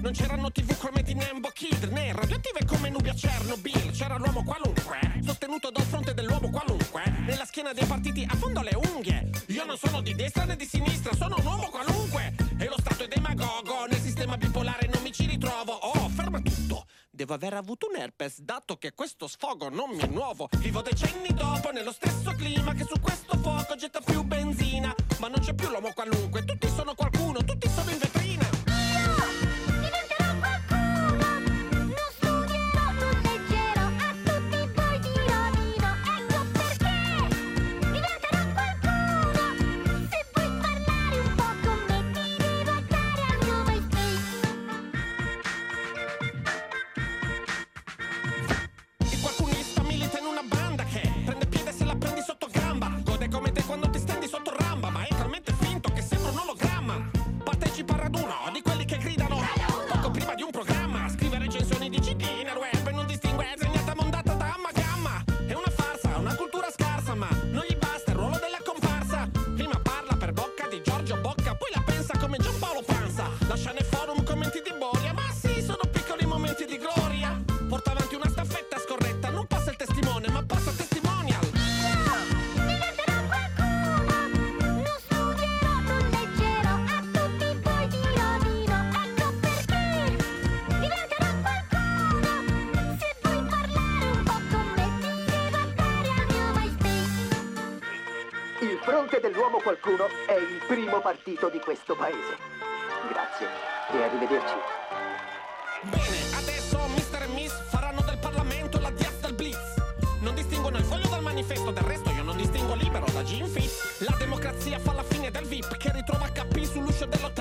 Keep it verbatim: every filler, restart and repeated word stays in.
Non c'erano tivù come di Nembo Kid, né radioattive come nubi a Chernobyl. C'era l'uomo qualunque, sostenuto dal fronte dell'uomo qualunque, nella schiena dei partiti a fondo le unghie. Io non sono di destra né di sinistra, sono un uomo qualunque. E lo Stato è demagogo, nel sistema bipolare non mi ci ritrovo. Oh, ferma tutto, devo aver avuto un herpes, dato che questo sfogo non mi è nuovo. Vivo decenni dopo nello stesso clima che su questo fuoco getta più benzina. Ma non c'è più l'uomo qualunque, tutti sono qualcuno, tutti sono in vetrina. Dell'uomo qualcuno è il primo partito di questo paese. Grazie e arrivederci. Bene, adesso mister e Miss faranno del Parlamento la diaz del Blitz. Non distinguono il foglio dal manifesto, del resto io non distingo libero da Jim Fitz. La democrazia fa la fine del V I P che ritrova H P sull'uscio dell'hotel